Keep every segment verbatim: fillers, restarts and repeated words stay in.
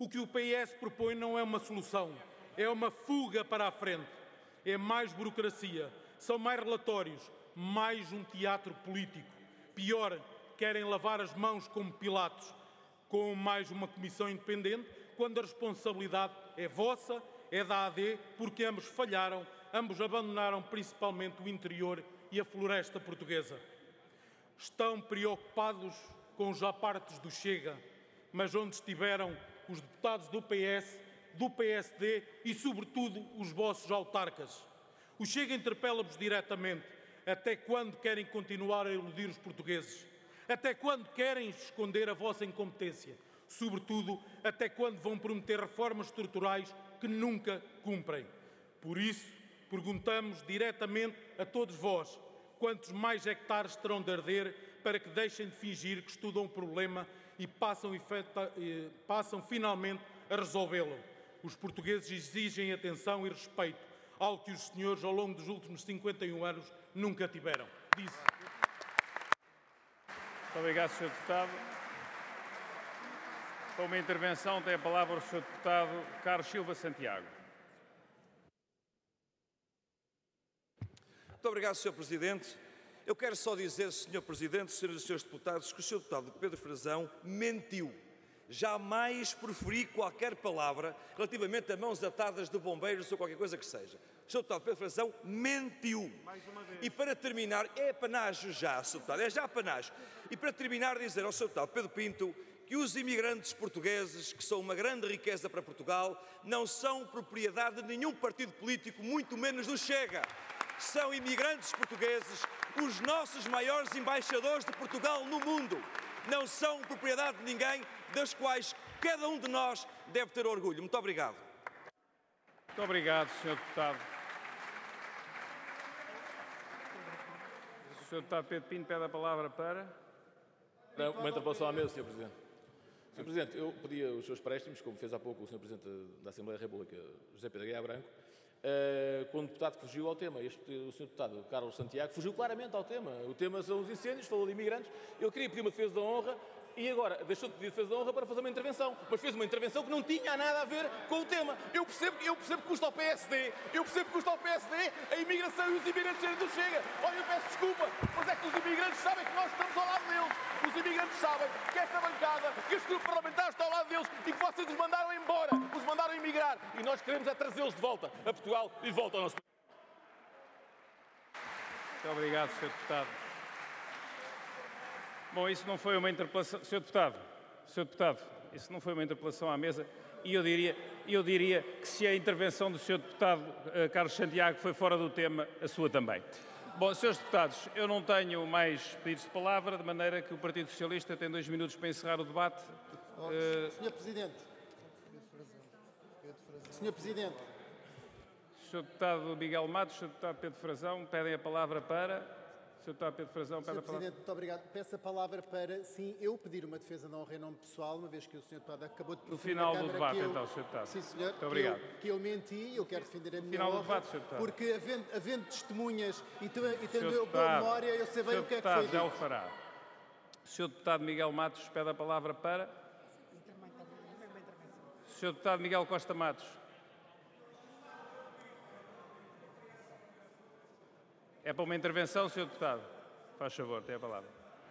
O que o P S propõe não é uma solução, é uma fuga para a frente. É mais burocracia, são mais relatórios, mais um teatro político. Pior, querem lavar as mãos como Pilatos, com mais uma comissão independente, quando a responsabilidade é vossa, é da A D, porque ambos falharam, ambos abandonaram principalmente o interior e a floresta portuguesa. Estão preocupados com os apartes do Chega, mas onde estiveram os deputados do P S, do P S D e, sobretudo, os vossos autarcas? O Chega interpela-vos diretamente. Até quando querem continuar a iludir os portugueses? Até quando querem esconder a vossa incompetência? Sobretudo, até quando vão prometer reformas estruturais que nunca cumprem? Por isso, perguntamos diretamente a todos vós: quantos mais hectares terão de arder para que deixem de fingir que estudam o problema e passam, efeta, eh, passam finalmente a resolvê-lo? Os portugueses exigem atenção e respeito, algo que os senhores, ao longo dos últimos cinquenta e um anos, nunca tiveram. Disse. Muito obrigado, senhor Deputado. Para uma intervenção tem a palavra o senhor Deputado Carlos Silva Santiago. Muito obrigado, senhor Presidente. Eu quero só dizer, senhor Presidente, senhoras e senhores deputados, que o senhor Deputado Pedro Frazão mentiu. Jamais proferi qualquer palavra relativamente a mãos atadas de bombeiros ou qualquer coisa que seja. O senhor Deputado Pedro Frazão mentiu. E para terminar, é panágio já, senhor Deputado, é já panágio. E para terminar, dizer ao senhor Deputado Pedro Pinto que os imigrantes portugueses, que são uma grande riqueza para Portugal, não são propriedade de nenhum partido político, muito menos do Chega. São imigrantes portugueses, os nossos maiores embaixadores de Portugal no mundo. Não são propriedade de ninguém, das quais cada um de nós deve ter orgulho. Muito obrigado. Muito obrigado, senhor Deputado. O senhor Deputado Pedro Pinto pede a palavra para... Uma interpelação à mesa, senhor Presidente. senhor Presidente, eu pedi os seus préstimos, como fez há pouco o senhor Presidente da Assembleia da República, José Pedro Guiá Branco, Uh, quando o deputado fugiu ao tema. Este, o senhor Deputado Carlos Santiago fugiu claramente ao tema. O tema são os incêndios, falou de imigrantes. Eu queria pedir uma defesa da honra e agora deixou de pedir defesa da honra para fazer uma intervenção. Mas fez uma intervenção que não tinha nada a ver com o tema. Eu percebo, eu percebo que custa ao P S D, eu percebo que custa ao P S D a imigração e os imigrantes serem do Chega. Olha, eu peço desculpa, mas é que os imigrantes sabem que nós estamos ao lado deles. Os imigrantes sabem que esta bancada, que este grupo parlamentar está ao lado deles e que vocês os mandaram embora, os mandaram emigrar. E nós queremos é trazê-los de volta a Portugal e de volta ao nosso país. Muito obrigado, senhor Deputado. Bom, isso não foi uma interpelação... senhor Deputado, senhor Deputado, isso não foi uma interpelação à mesa e eu diria, eu diria que se a intervenção do senhor Deputado uh, Carlos Santiago foi fora do tema, a sua também. Bom, senhores deputados, eu não tenho mais pedidos de palavra, de maneira que o Partido Socialista tem dois minutos para encerrar o debate. Oh, uh... senhor Presidente. senhor Presidente. senhor Deputado Miguel Matos, senhor Deputado Pedro Frazão, pedem a palavra para... senhor Deputado Pedro Frazão, pede a palavra. Presidente, muito obrigado. Peço a palavra para, sim, eu pedir uma defesa de honra em nome pessoal, uma vez que o senhor Deputado acabou de proferir no final na do Câmara debate, que eu, então, senhor Deputado. Sim, senhor. Muito obrigado. Que eu, que eu menti, eu quero defender a minha final honra. do debate, senhor Deputado. Porque, havendo, havendo testemunhas e, tu, e tendo senhor eu boa memória, eu sei bem o que é que foi dito. já o fará. O senhor Deputado Miguel Matos pede a palavra para... O senhor Deputado Miguel Costa Matos. É para uma intervenção, senhor Deputado? Faz favor, tem a palavra.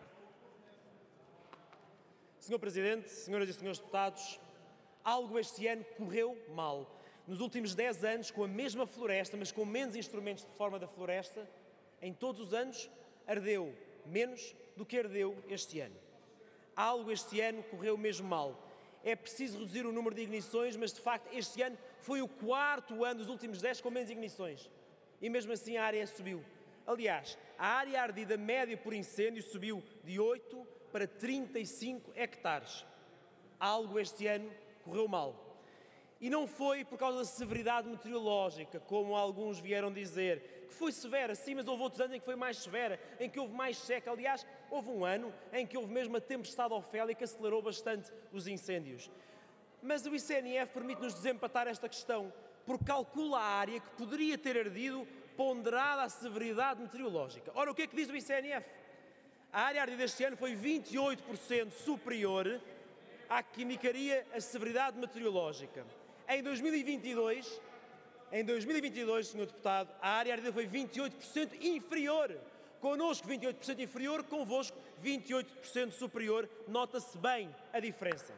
senhor Presidente, senhoras e senhores deputados, algo este ano correu mal. Nos últimos dez anos, com a mesma floresta, mas com menos instrumentos de reforma da floresta, em todos os anos, ardeu menos do que ardeu este ano. Algo este ano correu mesmo mal. É preciso reduzir o número de ignições, mas de facto este ano foi o quarto ano dos últimos dez com menos ignições. E mesmo assim a área subiu. Aliás, a área ardida média por incêndio subiu de oito para trinta e cinco hectares. Algo este ano correu mal. E não foi por causa da severidade meteorológica, como alguns vieram dizer, que foi severa, sim, mas houve outros anos em que foi mais severa, em que houve mais seca. Aliás, houve um ano em que houve mesmo a tempestade Ofélia que acelerou bastante os incêndios. Mas o I C N F permite-nos desempatar esta questão, porque calcula a área que poderia ter ardido ponderada à severidade meteorológica. Ora, o que é que diz o I C N F? A área ardida este ano foi vinte e oito por cento superior à quimicaria, a severidade meteorológica. Em dois mil e vinte e dois, em dois mil e vinte e dois, senhor Deputado, a área ardida foi vinte e oito por cento inferior. Connosco vinte e oito por cento inferior, convosco vinte e oito por cento superior. Nota-se bem a diferença.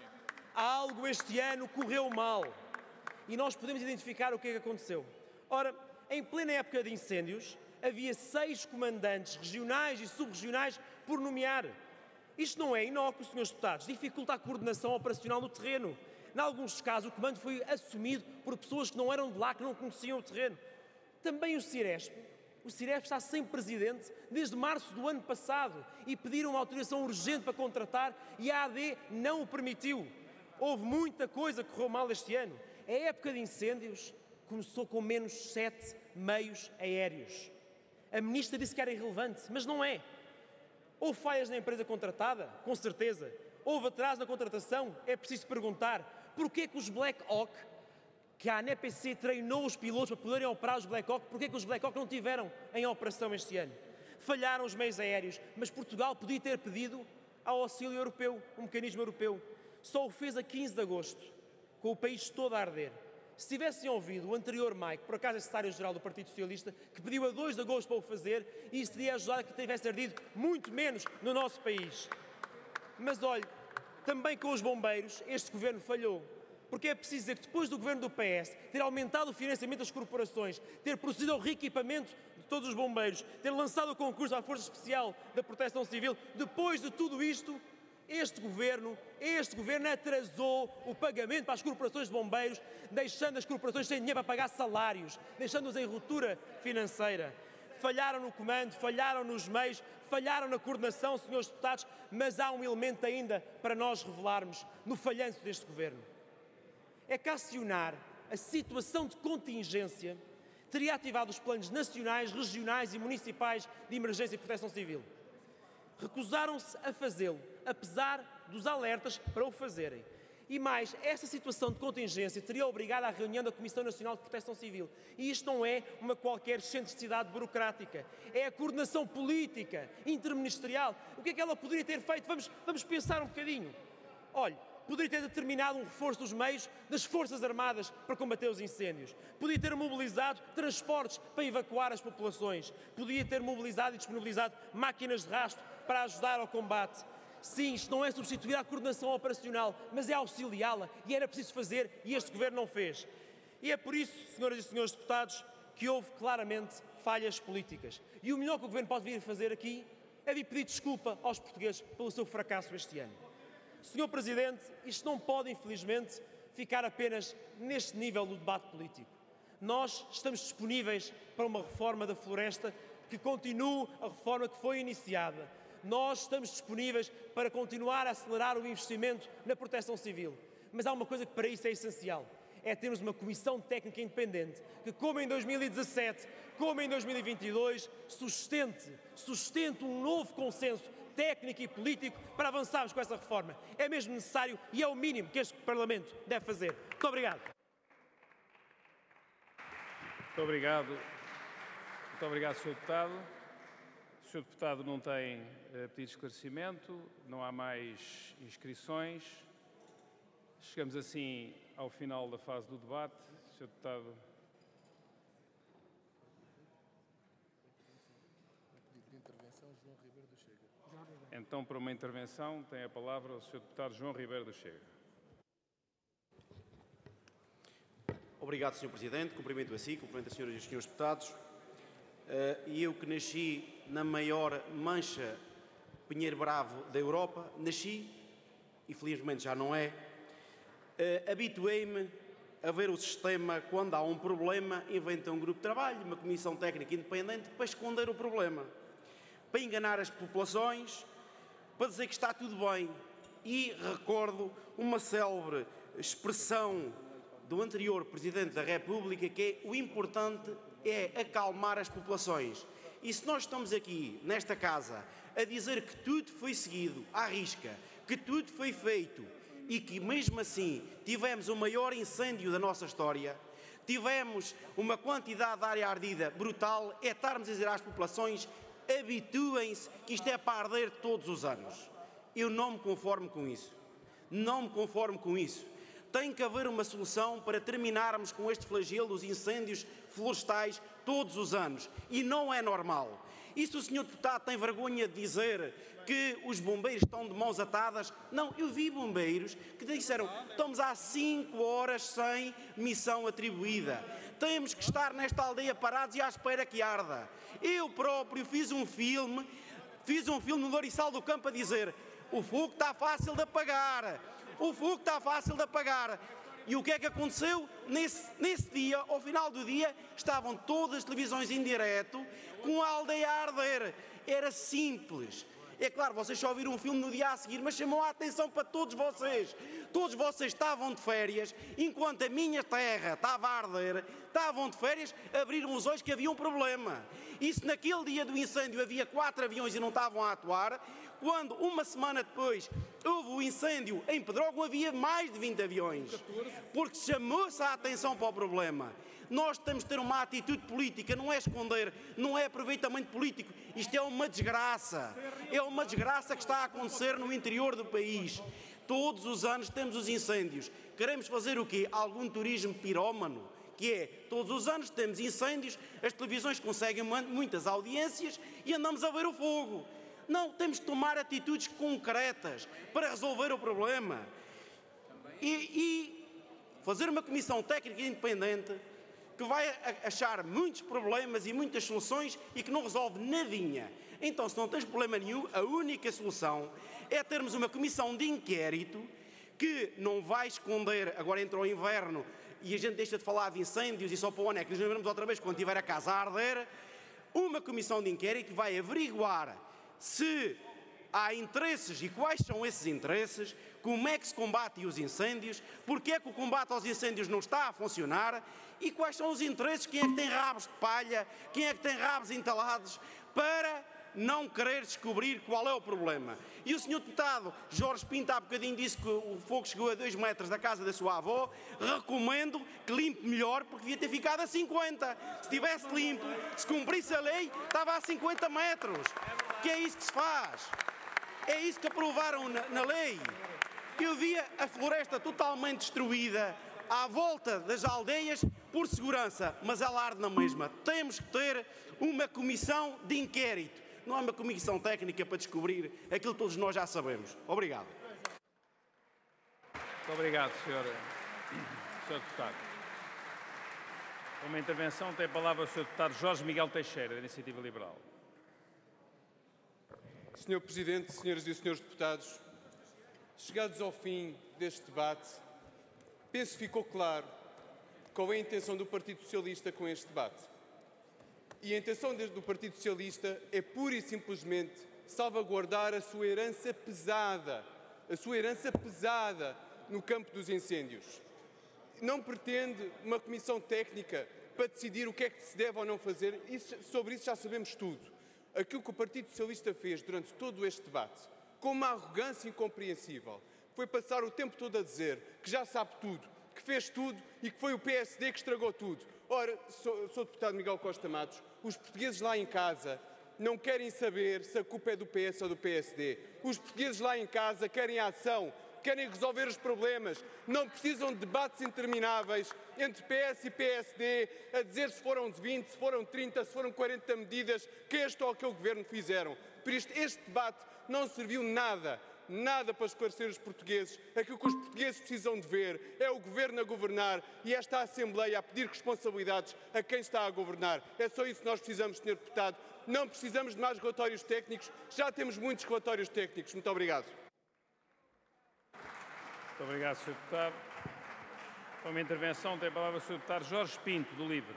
Algo este ano correu mal e nós podemos identificar o que é que aconteceu. Ora, em plena época de incêndios, havia seis comandantes regionais e subregionais por nomear. Isto não é inócuo, senhores deputados, dificulta a coordenação operacional no terreno. Em alguns casos, o comando foi assumido por pessoas que não eram de lá, que não conheciam o terreno. Também o Ciresp. O Ciresp está sem presidente desde março do ano passado e pediram uma autorização urgente para contratar e a A D não o permitiu. Houve muita coisa que correu mal este ano. A época de incêndios começou com menos sete meios aéreos. A ministra disse que era irrelevante, mas não é. Houve falhas na empresa contratada? Com certeza. Houve atraso na contratação? É preciso perguntar. Porquê que os Black Hawk, que a ANEPC treinou os pilotos para poderem operar os Black Hawk, porquê que os Black Hawk não tiveram em operação este ano? Falharam os meios aéreos, mas Portugal podia ter pedido ao auxílio europeu, um mecanismo europeu. Só o fez a quinze de agosto, com o país todo a arder. Se tivessem ouvido o anterior Mike, por acaso é secretário-geral do Partido Socialista, que pediu a dois de agosto para o fazer, isso teria ajudado a que tivesse ardido muito menos no nosso país. Mas olhe, também com os bombeiros, este governo falhou. Porque é preciso dizer que depois do governo do P S ter aumentado o financiamento das corporações, ter procedido ao reequipamento de todos os bombeiros, ter lançado o concurso à Força Especial da Proteção Civil, depois de tudo isto, este governo, este governo atrasou o pagamento para as corporações de bombeiros, deixando as corporações sem dinheiro para pagar salários, deixando-os em ruptura financeira. Falharam no comando, falharam nos meios, falharam na coordenação, senhores deputados, mas há um elemento ainda para nós revelarmos no falhanço deste governo. É que acionar a situação de contingência teria ativado os planos nacionais, regionais e municipais de emergência e proteção civil. Recusaram-se a fazê-lo, apesar dos alertas para o fazerem. E mais, essa situação de contingência teria obrigado à reunião da Comissão Nacional de Proteção Civil. E isto não é uma qualquer excentricidade burocrática, é a coordenação política, interministerial. O que é que ela poderia ter feito? Vamos, vamos pensar um bocadinho. Olhe, poderia ter determinado um reforço dos meios das Forças Armadas para combater os incêndios. Podia ter mobilizado transportes para evacuar as populações. Podia ter mobilizado e disponibilizado máquinas de rastro para ajudar ao combate. Sim, isto não é substituir a coordenação operacional, mas é auxiliá-la, e era preciso fazer, e este Governo não fez. E é por isso, senhoras e senhores deputados, que houve claramente falhas políticas. E o melhor que o Governo pode vir a fazer aqui é vir pedir desculpa aos portugueses pelo seu fracasso este ano. senhor Presidente, isto não pode, infelizmente, ficar apenas neste nível do debate político. Nós estamos disponíveis para uma reforma da floresta que continue a reforma que foi iniciada. Nós estamos disponíveis para continuar a acelerar o investimento na proteção civil. Mas há uma coisa que para isso é essencial. É termos uma comissão técnica independente que, como em dois mil e dezassete, como em dois mil e vinte e dois, sustente, sustente um novo consenso técnico e político para avançarmos com essa reforma. É mesmo necessário e é o mínimo que este Parlamento deve fazer. Muito obrigado. Muito obrigado. Muito obrigado, senhor Deputado. O senhor Deputado não tem uh, pedido de esclarecimento, não há mais inscrições. Chegamos assim ao final da fase do debate. senhor Deputado. Então, para uma intervenção, tem a palavra o senhor Deputado João Ribeiro do Chega. Obrigado, senhor Presidente. Cumprimento a si, cumprimento as senhoras e os senhores deputados. E eu que nasci na maior mancha Pinheiro Bravo da Europa, nasci, e felizmente já não é, habituei-me a ver o sistema, quando há um problema, inventa um grupo de trabalho, uma comissão técnica independente, para esconder o problema, para enganar as populações, para dizer que está tudo bem. E recordo uma célebre expressão do anterior Presidente da República, que é: o importante é acalmar as populações. E se nós estamos aqui, nesta casa, a dizer que tudo foi seguido à risca, que tudo foi feito, e que mesmo assim tivemos o maior incêndio da nossa história, tivemos uma quantidade de área ardida brutal, é estarmos a dizer às populações: habituem-se que isto é para arder todos os anos. Eu não me conformo com isso. Não me conformo com isso. Tem que haver uma solução para terminarmos com este flagelo dos incêndios florestais todos os anos. E não é normal. E se o senhor deputado tem vergonha de dizer que os bombeiros estão de mãos atadas? Não, eu vi bombeiros que disseram: estamos há cinco horas sem missão atribuída. Temos que estar nesta aldeia parados e à espera que arda. Eu próprio fiz um filme, fiz um filme no Louriçal do Campo a dizer: o fogo está fácil de apagar, o fogo está fácil de apagar. E o que é que aconteceu? Nesse, nesse dia, ao final do dia, estavam todas as televisões em direto com a aldeia a arder. Era simples. É claro, vocês só viram um filme no dia a seguir, mas chamou a atenção para todos vocês. Todos vocês estavam de férias, enquanto a minha terra estava a arder, estavam de férias, abriram os olhos que havia um problema. E se naquele dia do incêndio havia quatro aviões e não estavam a atuar, quando uma semana depois houve o incêndio em Pedrógão, havia mais de vinte aviões. Porque chamou-se a atenção para o problema. Nós temos de ter uma atitude política, não é esconder, não é aproveitamento político. Isto é uma desgraça. É uma desgraça que está a acontecer no interior do país. Todos os anos temos os incêndios. Queremos fazer o quê? Algum turismo pirómano? Que é, todos os anos temos incêndios, as televisões conseguem muitas audiências e andamos a ver o fogo. Não, temos de tomar atitudes concretas para resolver o problema. E, e fazer uma comissão técnica independente que vai achar muitos problemas e muitas soluções e que não resolve nadinha. Então, se não tens problema nenhum, a única solução é termos uma comissão de inquérito que não vai esconder, agora entrou o inverno e a gente deixa de falar de incêndios e só para o ano é que nos lembramos outra vez quando tiver a casa a arder, uma comissão de inquérito que vai averiguar se há interesses e quais são esses interesses, como é que se combate os incêndios, porque é que o combate aos incêndios não está a funcionar e quais são os interesses, quem é que tem rabos de palha, quem é que tem rabos entalados para não querer descobrir qual é o problema. E o senhor deputado Jorge Pinto há bocadinho disse que o fogo chegou a dois metros da casa da sua avó. Recomendo que limpe melhor, porque devia ter ficado a cinquenta. Se tivesse limpo, se cumprisse a lei, estava a cinquenta metros. Que é isso que se faz. É isso que aprovaram na, na lei. Eu via a floresta totalmente destruída à volta das aldeias por segurança, mas ela arde na mesma. Temos que ter uma comissão de inquérito. Não é uma comissão técnica para descobrir aquilo que todos nós já sabemos. Obrigado. Muito obrigado, senhor, senhor Deputado. Uma intervenção tem a palavra o senhor Deputado Jorge Miguel Teixeira, da Iniciativa Liberal. senhor Presidente, senhoras e senhores deputados, chegados ao fim deste debate, penso que ficou claro qual é a intenção do Partido Socialista com este debate. E a intenção do Partido Socialista é pura e simplesmente salvaguardar a sua herança pesada, a sua herança pesada no campo dos incêndios. Não pretende uma comissão técnica para decidir o que é que se deve ou não fazer. Isso, sobre isso já sabemos tudo. Aquilo que o Partido Socialista fez durante todo este debate, com uma arrogância incompreensível, foi passar o tempo todo a dizer que já sabe tudo, que fez tudo e que foi o P S D que estragou tudo. Ora, sou, sou o deputado Miguel Costa Matos, os portugueses lá em casa não querem saber se a culpa é do P S ou do P S D. Os portugueses lá em casa querem ação, querem resolver os problemas, não precisam de debates intermináveis entre P S e P S D a dizer se foram vinte, se foram trinta, se foram quarenta medidas que este ou aquele governo fizeram. Por isto, este debate não serviu nada, nada para esclarecer os portugueses. Aquilo que os portugueses precisam de ver é o governo a governar e esta Assembleia a pedir responsabilidades a quem está a governar. É só isso que nós precisamos, senhor Deputado. Não precisamos de mais relatórios técnicos, já temos muitos relatórios técnicos. Muito obrigado. Muito obrigado, senhor Deputado. Com uma intervenção tem a palavra o senhor Deputado Jorge Pinto, do LIVRE.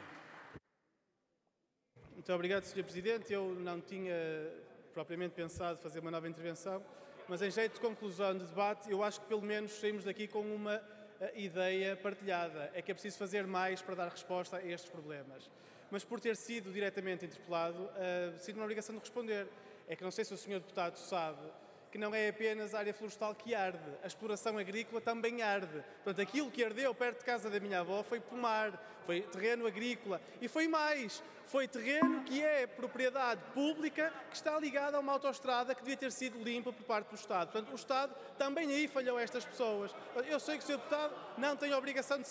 Muito obrigado, senhor Presidente. Eu não tinha propriamente pensado fazer uma nova intervenção, mas em jeito de conclusão do debate, eu acho que pelo menos saímos daqui com uma uh, ideia partilhada. É que é preciso fazer mais para dar resposta a estes problemas. Mas por ter sido diretamente interpelado, uh, sinto uma obrigação de responder. É que não sei se o senhor Deputado sabe que não é apenas a área florestal que arde, a exploração agrícola também arde. Portanto, aquilo que ardeu perto de casa da minha avó foi pomar, foi terreno agrícola e foi mais, foi terreno que é propriedade pública que está ligado a uma autoestrada que devia ter sido limpa por parte do Estado. Portanto, o Estado também aí falhou a estas pessoas. Eu sei que o senhor Deputado não tem a obrigação de